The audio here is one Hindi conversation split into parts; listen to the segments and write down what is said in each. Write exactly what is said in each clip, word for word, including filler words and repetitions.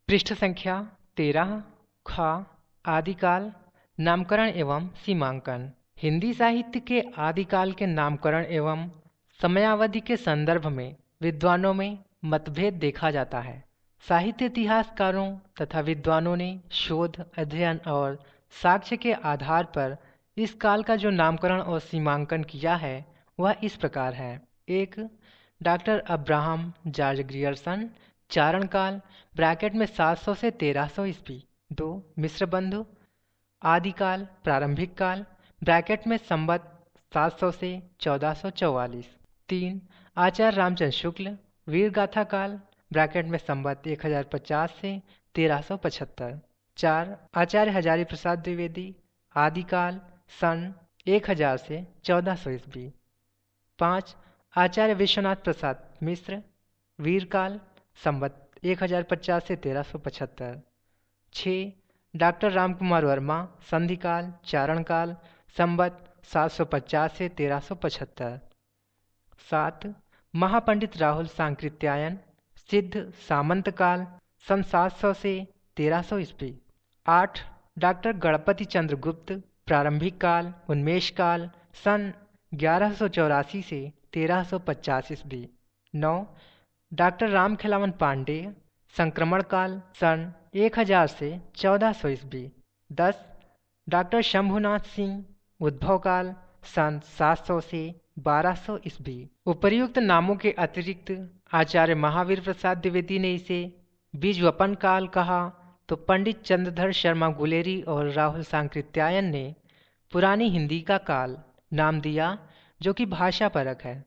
पृष्ठ संख्या तेरह। ख आदिकाल नामकरण एवं सीमांकन। हिंदी साहित्य के आदिकाल के नामकरण एवं समयावधि के संदर्भ में विद्वानों में मतभेद देखा जाता है। साहित्य इतिहासकारों तथा विद्वानों ने शोध, अध्ययन और साक्ष्य के आधार पर इस काल का जो नामकरण और सीमांकन किया है वह इस प्रकार है। एक, डॉक्टर अब्राहम जॉर्ज ग्रियर्सन, चारण काल ब्रैकेट में सात सौ से तेरह सौ ईस्वी। दो, मिश्र बंधु, आदिकाल प्रारंभिक काल ब्रैकेट में संवत सात सौ से चौदह सौ चौवालीस। तीन, आचार्य रामचंद्र शुक्ल, वीर गाथा काल ब्रैकेट में संवत एक हजार पचास से तेरह सौ पचहत्तर। चार, आचार्य हजारी प्रसाद द्विवेदी, आदिकाल सन एक हजार से चौदह सौ ईस्वी। पाँच, आचार्य विश्वनाथ प्रसाद मिश्र, वीरकाल संवत एक हजार पचास से तेरह सौ पचहत्तर। छः, डॉक्टर रामकुमार वर्मा, संधिकाल चारणकाल संवत सात सौ पचास से तेरह सौ पचहत्तर। सात, महापंडित राहुल सांकृत्यायन, सिद्ध सामंत काल सन सात सौ से तेरह सौ ईस्वी। आठ, डॉक्टर गणपति चंद्र गुप्त, प्रारंभिक काल उन्मेष काल सन ग्यारह सौ चौरासी से तेरह सौ पचास ईस्वी। नौ, डॉक्टर राम खिलावन पांडे, संक्रमण काल सन एक हजार से चौदह सौ ईस्वी। दस, डॉक्टर शंभुनाथ सिंह, उद्भव काल सन सात सौ से बारह सौ ईस्वी। उपर्युक्त नामों के अतिरिक्त आचार्य महावीर प्रसाद द्विवेदी ने इसे बीजवपन काल कहा, तो पंडित चंद्रधर शर्मा गुलेरी और राहुल सांकृत्यायन ने पुरानी हिंदी का काल नाम दिया, जो कि भाषा परक है।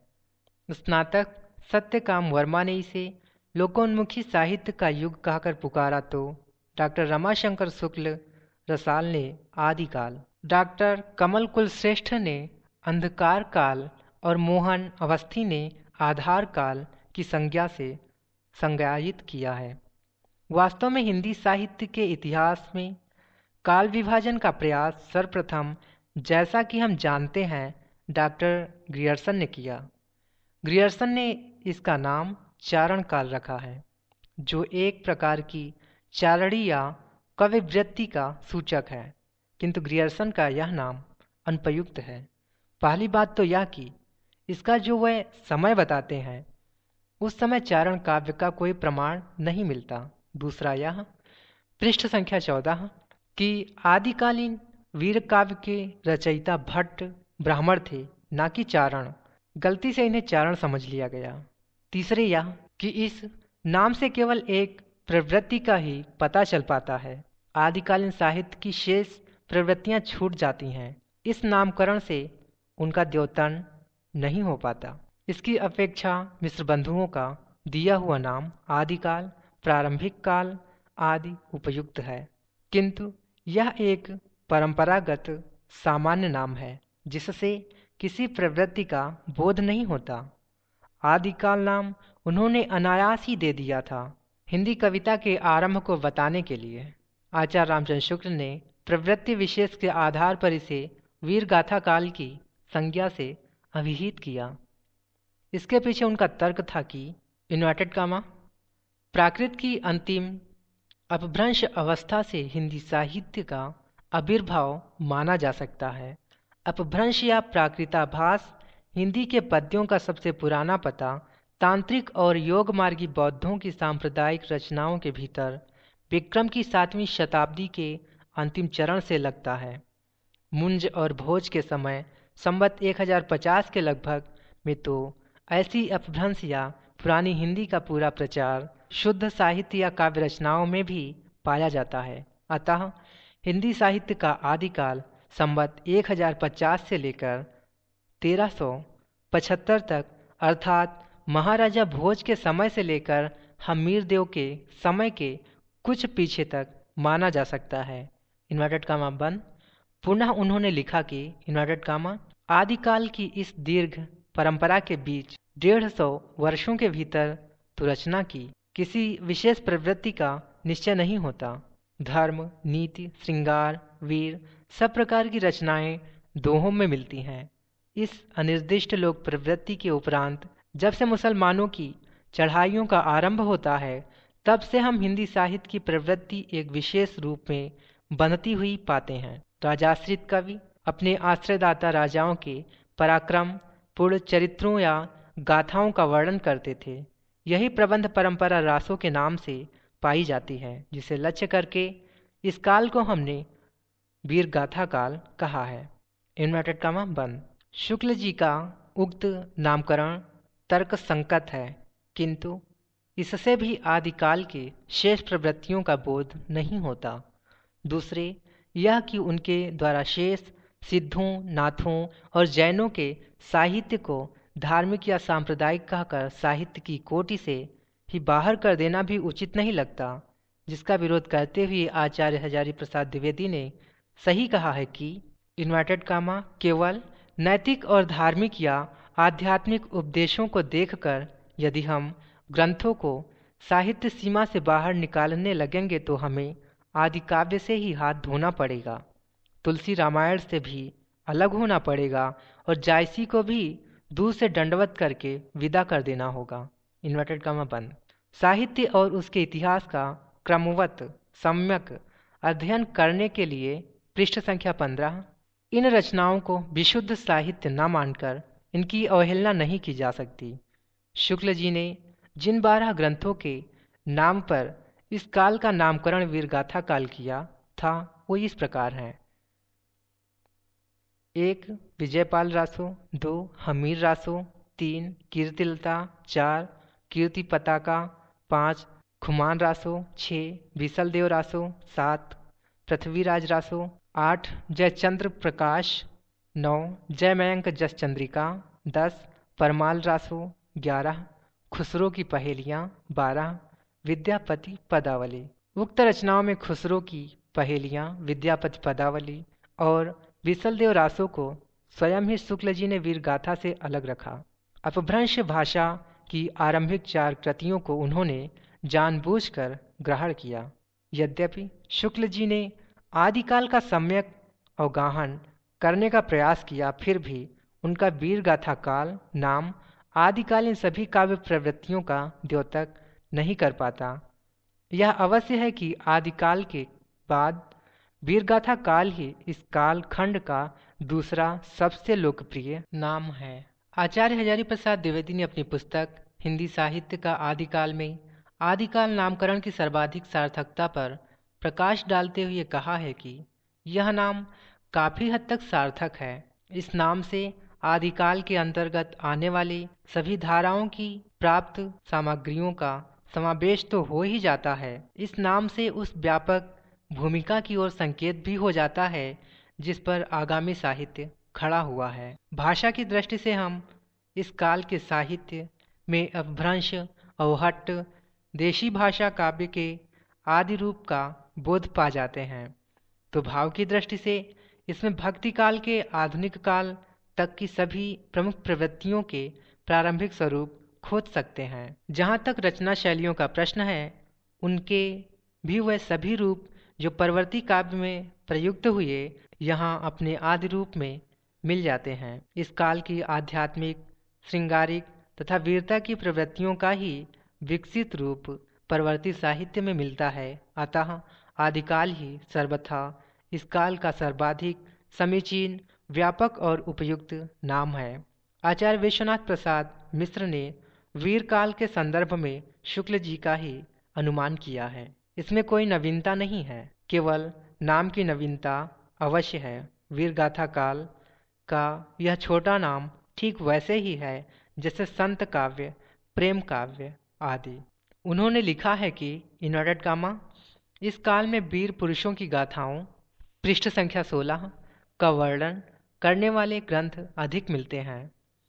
स्नातक सत्यकाम वर्मा ने इसे लोकोन्मुखी साहित्य का युग कहकर पुकारा, तो डॉक्टर रमाशंकर शुक्ल रसाल ने आदिकाल, डॉक्टर कमल कुलश्रेष्ठ ने अंधकार काल और मोहन अवस्थी ने आधार काल की संज्ञा से संज्ञायित किया है। वास्तव में हिंदी साहित्य के इतिहास में काल विभाजन का प्रयास सर्वप्रथम, जैसा कि हम जानते हैं, डॉक्टर ग्रियर्सन ने किया। ग्रियर्सन ने इसका नाम चारण काल रखा है, जो एक प्रकार की चारणी या कविवृत्ति का सूचक है, किंतु ग्रियर्सन का यह नाम अनुपयुक्त है। पहली बात तो यह कि इसका जो वह समय बताते हैं उस समय चारण काव्य का कोई प्रमाण नहीं मिलता। दूसरा यह, पृष्ठ संख्या चौदह, कि आदिकालीन वीर काव्य के रचयिता भट्ट ब्राह्मण थे, ना कि चारण। गलती से इन्हें चारण समझ लिया गया। तीसरे यह कि इस नाम से केवल एक प्रवृत्ति का ही पता चल पाता है, आदिकालीन साहित्य की शेष प्रवृत्तियां छूट जाती हैं। इस नामकरण से उनका द्योतन नहीं हो पाता। इसकी अपेक्षा मिश्र बंधुओं का दिया हुआ नाम आदिकाल प्रारंभिक काल आदि उपयुक्त है, किंतु यह एक परंपरागत सामान्य नाम है जिससे किसी प्रवृत्ति का बोध नहीं होता। आदिकाल नाम उन्होंने अनायास ही दे दिया था, हिंदी कविता के आरंभ को बताने के लिए। आचार्य रामचंद्र शुक्ल ने प्रवृत्ति विशेष के आधार पर इसे वीर गाथा काल की संज्ञा से अभिहित किया। इसके पीछे उनका तर्क था कि इन्वर्टेड कामा प्राकृत की अंतिम अपभ्रंश अवस्था से हिंदी साहित्य का आविर्भाव माना जा सकता है। अपभ्रंश या प्राकृताभास हिंदी के पद्यों का सबसे पुराना पता तांत्रिक और योग मार्गी बौद्धों की सांप्रदायिक रचनाओं के भीतर विक्रम की सातवीं शताब्दी के अंतिम चरण से लगता है। मुंज और भोज के समय संवत एक हजार पचास के लगभग में तो ऐसी अपभ्रंश या पुरानी हिंदी का पूरा प्रचार शुद्ध साहित्य या काव्य रचनाओं में भी पाया जाता है। अतः हिंदी साहित्य का आदिकाल संवत एक हजार पचास से लेकर तेरह सौ पचहत्तर तक, अर्थात महाराजा भोज के समय से लेकर हमीर देव के समय के कुछ पीछे तक माना जा सकता है। इन्वर्टेड कामा बंद। पुनः उन्होंने लिखा कि इन्वर्टेड कामा आदिकाल की इस दीर्घ परंपरा के बीच डेढ़ सौ वर्षों के भीतर तो रचना की किसी विशेष प्रवृत्ति का निश्चय नहीं होता। धर्म, नीति, श्रृंगार, वीर सब प्रकार की रचनाएं दोहों में मिलती हैं। इस अनिर्दिष्ट लोक प्रवृत्ति के उपरांत जब से मुसलमानों की चढ़ाइयों का आरंभ होता है, तब से हम हिंदी साहित्य की प्रवृत्ति एक विशेष रूप में बनती हुई पाते हैं। राजाश्रित कवि अपने आश्रयदाता राजाओं के पराक्रम पूर्ण चरित्रों या गाथाओं का वर्णन करते थे। यही प्रबंध परंपरा रासों के नाम से पाई जाती है, जिसे लक्ष्य करके इस काल को हमने वीर गाथा काल कहा है। इन्वर्टेड कॉमा बंद। शुक्ल जी का उक्त नामकरण तर्क संगत है, किंतु इससे भी आदिकाल के शेष प्रवृत्तियों का बोध नहीं होता। दूसरे यह कि उनके द्वारा शेष सिद्धों, नाथों और जैनों के साहित्य को धार्मिक या सांप्रदायिक कहकर साहित्य की कोटि से ही बाहर कर देना भी उचित नहीं लगता, जिसका विरोध करते हुए आचार्य हजारी प्रसाद द्विवेदी ने सही कहा है कि इन्वर्टेड कामा केवल नैतिक और धार्मिक या आध्यात्मिक उपदेशों को देखकर यदि हम ग्रंथों को साहित्य सीमा से बाहर निकालने लगेंगे तो हमें आदि काव्य से ही हाथ धोना पड़ेगा, तुलसी रामायण से भी अलग होना पड़ेगा और जायसी को भी दूर से दंडवत करके विदा कर देना होगा। इन्वर्टेड कामा बंद। साहित्य और उसके इतिहास का क्रमवत सम्यक अध्ययन करने के लिए पृष्ठ संख्या पंद्रह। इन रचनाओं को विशुद्ध साहित्य न मानकर इनकी अवहेलना नहीं की जा सकती। शुक्ल जी ने जिन बारह ग्रंथों के नाम पर इस काल का नामकरण वीरगाथा काल किया था वो इस प्रकार हैं। एक विजयपाल रासो, दो हमीर रासो, तीन कीर्तिलता, चार कीर्ति पताका, पाँच खुमान रासो, छः विसलदेव रासो, सात पृथ्वीराज रासो, आठ जयचंद्र प्रकाश, नौ जय मयंक जस चंद्रिका, दस परमाल रासो, ग्यारह खुसरो की पहेलियाँ, बारह विद्यापति पदावली। उक्त रचनाओं में खुसरो की पहेलियाँ, विद्यापति पदावली और विसलदेव रासो को स्वयं ही शुक्ल जी ने वीरगाथा से अलग रखा। अपभ्रंश भाषा की आरंभिक चार कृतियों को उन्होंने जानबूझकर ग्रहण किया। यद्यपि शुक्ल जी ने आदिकाल का सम्यक अवगाहन करने का प्रयास किया, फिर भी उनका वीरगाथा काल नाम आदिकालीन सभी काव्य प्रवृत्तियों का द्योतक नहीं कर पाता। यह अवश्य है कि आदिकाल के बाद वीरगाथा काल ही इस काल खंड का दूसरा सबसे लोकप्रिय नाम है। आचार्य हजारी प्रसाद द्विवेदी ने अपनी पुस्तक हिंदी साहित्य का आदिकाल में आदिकाल नामकरण की सर्वाधिक सार्थकता पर प्रकाश डालते हुए कहा है कि यह नाम काफ़ी हद तक सार्थक है। इस नाम से आदिकाल के अंतर्गत आने वाली सभी धाराओं की प्राप्त सामग्रियों का समावेश तो हो ही जाता है। इस नाम से उस व्यापक भूमिका की ओर संकेत भी हो जाता है जिस पर आगामी साहित्य खड़ा हुआ है। भाषा की दृष्टि से हम इस काल के साहित्य में अपभ्रंश, अवहट्ट, देशी भाषा काव्य के आदि रूप का बोध पा जाते हैं, तो भाव की दृष्टि से इसमें भक्ति काल के आधुनिक काल तक की सभी प्रमुख प्रवृत्तियों के प्रारंभिक स्वरूप खोज सकते हैं। जहाँ तक रचना शैलियों का प्रश्न है, उनके भी वह सभी रूप जो परवर्ती काव्य में प्रयुक्त हुए यहाँ अपने आदि रूप में मिल जाते हैं। इस काल की आध्यात्मिक, श्रृंगारिक तथा वीरता की प्रवृत्तियों का ही विकसित रूप परवर्ती साहित्य में मिलता है। अतः आदिकाल ही सर्वथा इस काल का सर्वाधिक समीचीन, व्यापक और उपयुक्त नाम है। आचार्य विश्वनाथ प्रसाद मिश्र ने वीर काल के संदर्भ में शुक्ल जी का ही अनुमान किया है। इसमें कोई नवीनता नहीं है, केवल नाम की नवीनता अवश्य है। वीरगाथा काल का यह छोटा नाम ठीक वैसे ही है जैसे संत काव्य, प्रेम काव्य आदि। उन्होंने लिखा है कि इन्वर्टेड कामा इस काल में वीर पुरुषों की गाथाओं पृष्ठ संख्या सोलह का वर्णन करने वाले ग्रंथ अधिक मिलते हैं।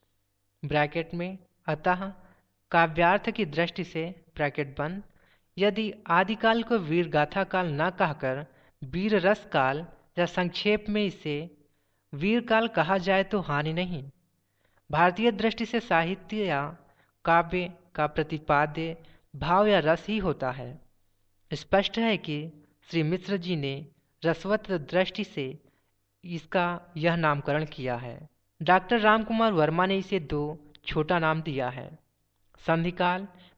ब्रैकेट में अतः काव्यार्थ की दृष्टि से ब्रैकेट बंद, यदि आदिकाल को वीर गाथा काल न कहकर वीर रस काल या संक्षेप में इसे वीर काल कहा जाए तो हानि नहीं। भारतीय दृष्टि से साहित्य या काव्य का प्रतिपाद्य भाव या रस ही होता है। स्पष्ट है कि श्री मिश्र जी ने रसवत दृष्टि से इसका यह नामकरण किया है। डॉक्टर रामकुमार वर्मा ने इसे दो छोटा नाम दिया है, संधिकाल,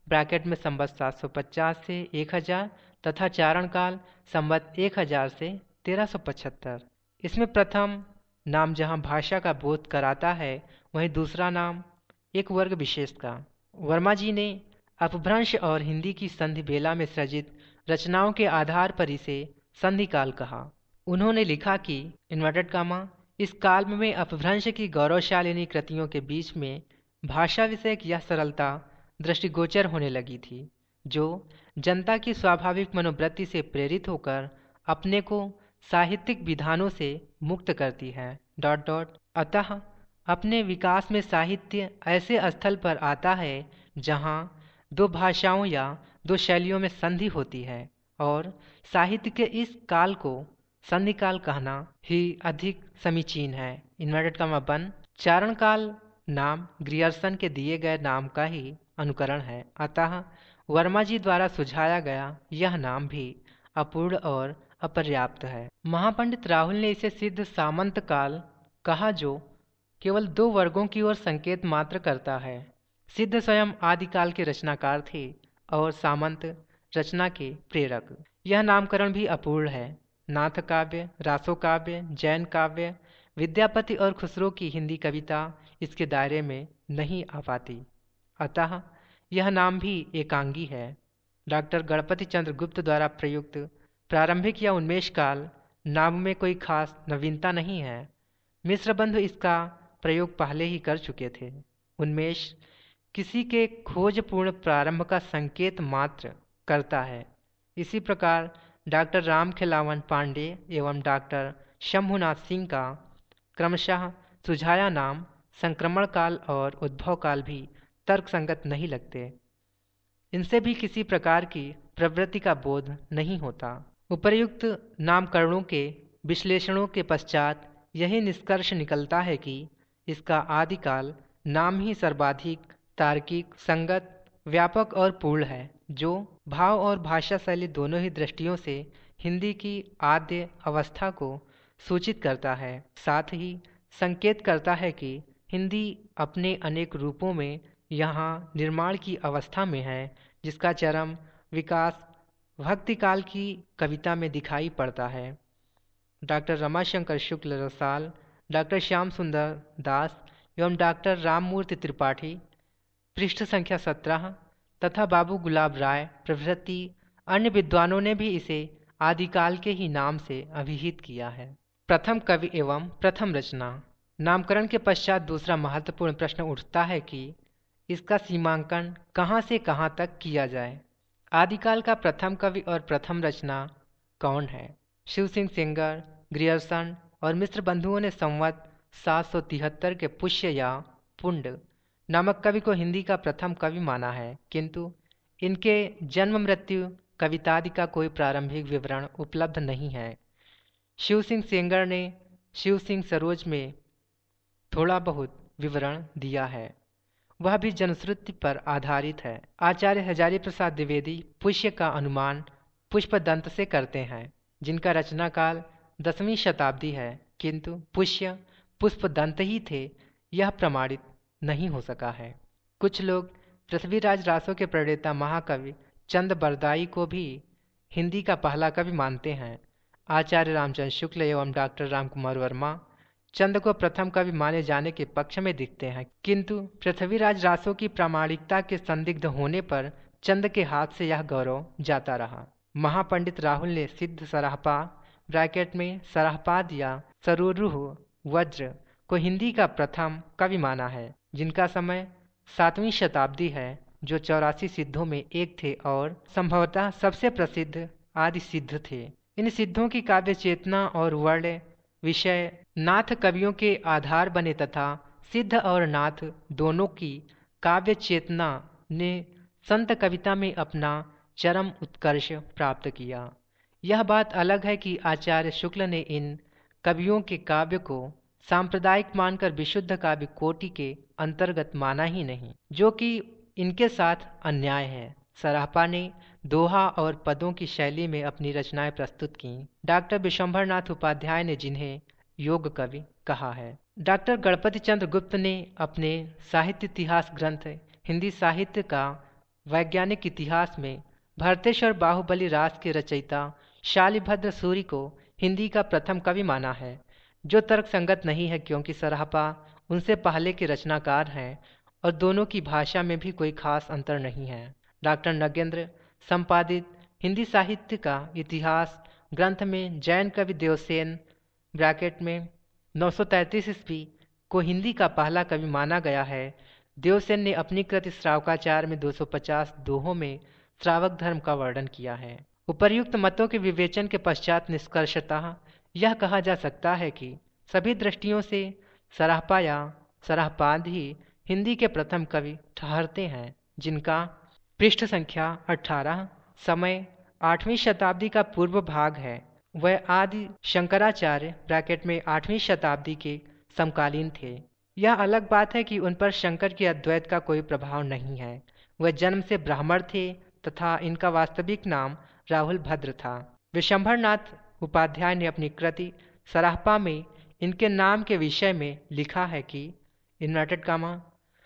ब्रैकेट में संवत सात सौ पचास से एक हज़ार तथा चारण काल संवत एक हज़ार से तेरह सौ पचहत्तर। इसमें प्रथम नाम जहाँ भाषा का बोध कराता है, वहीं दूसरा नाम एक वर्ग विशेष का। वर्मा जी ने अपभ्रंश और हिंदी की संधि बेला में सृजित रचनाओं के आधार पर इसे संधि काल कहा। उन्होंने लिखा कि इन्वर्टेड कामा इस काल में अपभ्रंश की गौरवशालिनी कृतियों के बीच में भाषा विषयक यह सरलता दृष्टिगोचर होने लगी थी, जो जनता की स्वाभाविक मनोवृत्ति से प्रेरित होकर अपने को साहित्यिक विधानों से मुक्त करती है। डॉट डॉट अतः अपने विकास में साहित्य ऐसे स्थल पर आता है जहाँ दो भाषाओं या दो शैलियों में संधि होती है, और साहित्य के इस काल को संधि काल कहना ही अधिक समीचीन है। इन्वर्टेड कॉमा बन चारण काल नाम ग्रियर्सन के दिए गए नाम का ही अनुकरण है, अतः वर्मा जी द्वारा सुझाया गया यह नाम भी अपूर्ण और अपर्याप्त है। महापंडित राहुल ने इसे सिद्ध सामंत काल कहा, जो केवल दो वर्गों की ओर संकेत मात्र करता है। सिद्ध स्वयं आदिकाल के रचनाकार थे और सामंत रचना के प्रेरक। यह नामकरण भी अपूर्ण है। नाथ काव्य, रासो काव्य, जैन काव्य, विद्यापति और खुसरो की हिंदी कविता इसके दायरे में नहीं आ पाती, अतः यह नाम भी एकांगी है। डॉक्टर गणपति चंद्र गुप्त द्वारा प्रयुक्त प्रारंभिक या उन्मेष काल नाम में कोई खास नवीनता नहीं है। मिश्र बंधु इसका प्रयोग पहले ही कर चुके थे। उन्मेष किसी के खोजपूर्ण प्रारंभ का संकेत मात्र करता है। इसी प्रकार डॉक्टर राम खिलावन पांडे एवं डॉक्टर शंभुनाथ सिंह का क्रमशः सुझाया नाम संक्रमण काल और उद्भव काल भी तर्कसंगत नहीं लगते। इनसे भी किसी प्रकार की प्रवृत्ति का बोध नहीं होता। उपर्युक्त नामकरणों के विश्लेषणों के पश्चात यही निष्कर्ष निकलता है कि इसका आदिकाल नाम ही सर्वाधिक तार्किक, संगत, व्यापक और पूर्ण है, जो भाव और भाषा शैली दोनों ही दृष्टियों से हिंदी की आद्य अवस्था को सूचित करता है। साथ ही संकेत करता है कि हिंदी अपने अनेक रूपों में यहाँ निर्माण की अवस्था में है, जिसका चरम विकास भक्ति काल की कविता में दिखाई पड़ता है। डॉक्टर रमाशंकर शुक्ल रसाल, डॉक्टर श्याम सुंदर दास एवं डॉक्टर राममूर्ति त्रिपाठी पृष्ठ संख्या सत्रह तथा बाबू गुलाब राय प्रभृति अन्य विद्वानों ने भी इसे आदिकाल के ही नाम से अभिहित किया है। प्रथम कवि एवं प्रथम रचना। नामकरण के पश्चात दूसरा महत्वपूर्ण प्रश्न उठता है कि इसका सीमांकन कहाँ से कहाँ तक किया जाए। आदिकाल का प्रथम कवि और प्रथम रचना कौन है? शिव सिंह सेंगर, ग्रियर्सन और मिश्र बंधुओं ने संवत सात सौ तिहत्तर के पुष्य या पुंड नामक कवि को हिंदी का प्रथम कवि माना है, किंतु इनके जन्म मृत्यु कवितादि का कोई प्रारंभिक विवरण उपलब्ध नहीं है। शिव सिंह सेंगर ने शिव सिंह सरोज में थोड़ा बहुत विवरण दिया है, वह भी जनश्रुति पर आधारित है। आचार्य हजारी प्रसाद द्विवेदी पुष्य का अनुमान पुष्पदंत से करते हैं, जिनका रचना काल दसवीं शताब्दी है, किंतु पुष्य पुष्पदंत ही थे यह प्रमाणित नहीं हो सका है। कुछ लोग पृथ्वीराज रासो के प्रणेता महाकवि चंद बरदाई को भी हिंदी का पहला कवि मानते हैं। आचार्य रामचंद्र शुक्ल एवं डॉक्टर रामकुमार वर्मा चंद को प्रथम कवि माने जाने के पक्ष में दिखते हैं, किंतु पृथ्वीराज रासो की प्रामाणिकता के संदिग्ध होने पर चंद के हाथ से यह गौरव जाता रहा। महापंडित राहुल ने सिद्ध सराहपा ब्रैकेट में सराहपाद या सरोरुह वज्र को हिंदी का प्रथम कवि माना है, जिनका समय सातवीं शताब्दी है, जो चौरासी सिद्धों में एक थे और संभवतः सबसे प्रसिद्ध आदि सिद्ध थे। इन सिद्धों की काव्य चेतना और वर्ण विषय नाथ कवियों के आधार बने तथा सिद्ध और नाथ दोनों की काव्य चेतना ने संत कविता में अपना चरम उत्कर्ष प्राप्त किया। यह बात अलग है कि आचार्य शुक्ल ने इन कवियों के काव्य को सांप्रदायिक मानकर विशुद्ध काव्य कोटि के अंतर्गत माना ही नहीं, जो कि इनके साथ अन्याय है। सराहपा ने दोहा और पदों की शैली में अपनी रचनाएं प्रस्तुत की। डॉक्टर विशंभर नाथ उपाध्याय ने जिन्हें योग कवि कहा है। डॉक्टर गणपति चंद्र गुप्त ने अपने साहित्य इतिहास ग्रंथ हिंदी साहित्य का वैज्ञानिक इतिहास में भरतेश और बाहुबली रास के रचयिता शालिभद्र सूरि को हिंदी का प्रथम कवि माना है, जो तर्कसंगत नहीं है क्योंकि सराहपा उनसे पहले के रचनाकार हैं और दोनों की भाषा में भी कोई खास अंतर नहीं है। डॉक्टर नगेंद्र संपादित हिंदी साहित्य का इतिहास ग्रंथ में जैन कवि देवसेन ब्रैकेट में नौ सौ तैंतीस ईस्वी को हिंदी का पहला कवि माना गया है। देवसेन ने अपनी कृति श्रावकाचार में दो सौ पचास दोहों में श्रावक धर्म का वर्णन किया है। उपर्युक्त मतों के विवेचन के पश्चात निष्कर्षतः यह कहा जा सकता है कि सभी दृष्टियों से सराहपा या सराहपाद ही हिंदी के प्रथम कवि ठहरते हैं, जिनका पृष्ठ संख्या अठारह, समय आठवीं शताब्दी का पूर्व भाग है। वह आदि शंकराचार्य ब्रैकेट में आठवीं शताब्दी के समकालीन थे। यह अलग बात है कि उन पर शंकर की अद्वैत का कोई प्रभाव नहीं है। वह जन्म से ब्राह्मण थे तथा इनका वास्तविक नाम राहुल भद्र था। विशंभरनाथ उपाध्याय ने अपनी कृति सराहपा में इनके नाम के विषय में लिखा है कि इन्वर्टेड कामा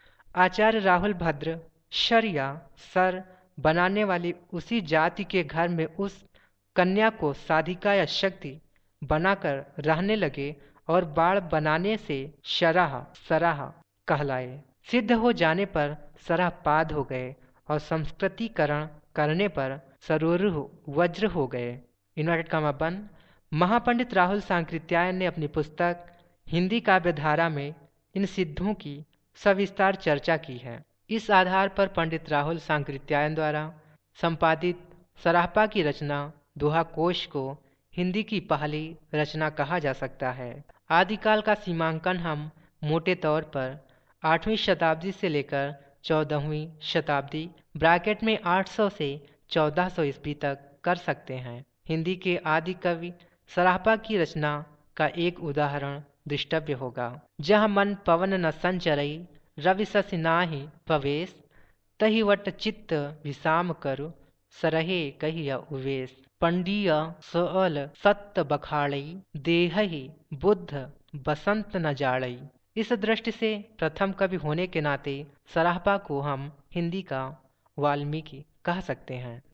आचार्य राहुल भद्र शर या सर बनाने वाली उसी जाति के घर में उस कन्या को साधिका या शक्ति बनाकर रहने लगे और बाण बनाने से शराह सराह कहलाए। सिद्ध हो जाने पर सराहपाद हो गए और संस्कृतिकरण करने पर सरोरुह वज्र हो गए। इन्वर्टेड कामा बंद। महापंडित राहुल सांकृत्यायन ने अपनी पुस्तक हिंदी काव्यधारा में इन सिद्धों की सविस्तार चर्चा की है। इस आधार पर पंडित राहुल सांकृत्यायन द्वारा संपादित सराहपा की रचना दोहा कोश को हिंदी की पहली रचना कहा जा सकता है। आदिकाल का सीमांकन हम मोटे तौर पर आठवीं शताब्दी से लेकर चौदहवीं शताब्दी ब्रैकेट में आठ सौ से चौदह सौ ईस्वी तक कर सकते हैं। हिंदी के आदि कवि सराहपा की रचना का एक उदाहरण दृष्टव्य होगा। जहाँ मन पवन न संचरई रवि शशि नाहि पवेश, तहि वट चित्त विषाम करु सरहे कहिया उवेश। पंडीय सोअल सत्त बखाड़ई देहहि बुद्ध बसंत न जाड़ई। इस दृष्टि से प्रथम कवि होने के नाते सराहपा को हम हिंदी का वाल्मीकि कह सकते हैं।